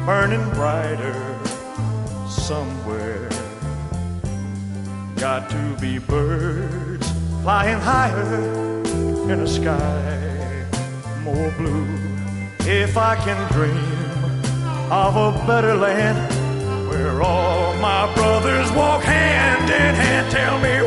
burning brighter somewhere. Got to be birds flying higher in a sky more blue. If I can dream of a better land where all my brothers walk hand in hand, tell me